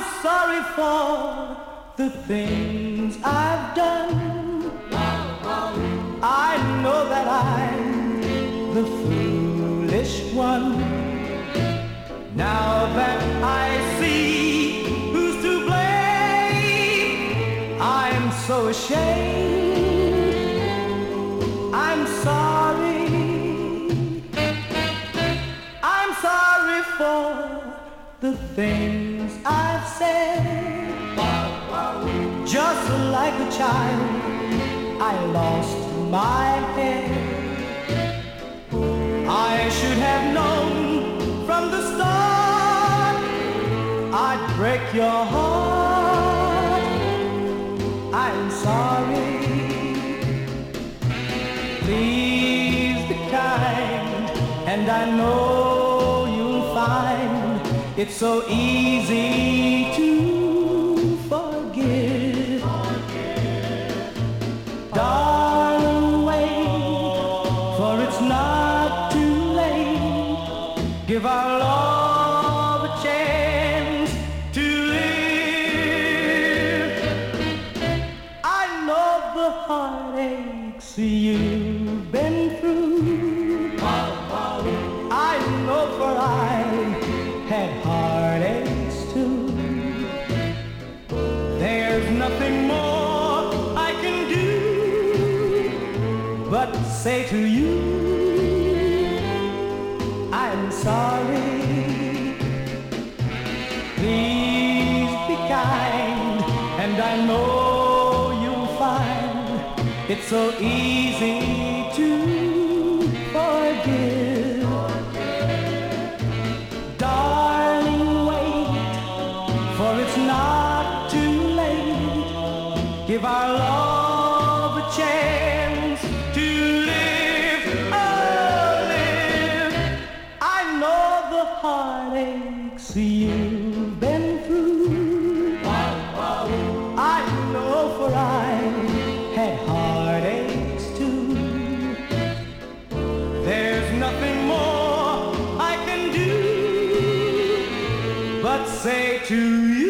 sorry for the things I've done. I know that I'm the foolish one. Now that I see who's to blame, I'm so ashamed. I'm sorry. I'm sorry for the things I've said. Just like a child, I lost my head. I should have known from the start I'd break your heart. I'm sorry. Please be kind, and I know you'll find it's so easy to forgive. Darling, wait, for it's not too late. Give our love a chance to live. I know the heartaches you've been through. I know, for I had heartaches too. There's nothing more I can do but say to you, I'm sorry. Please be kind, and I know you'll find it's so easy to forgive. Darling, wait, for it's not too late. Give our love a chance to live, oh, live. I know the heartaches you've been through. I know, for I had heartaches too. There's nothing more I can do but say to you,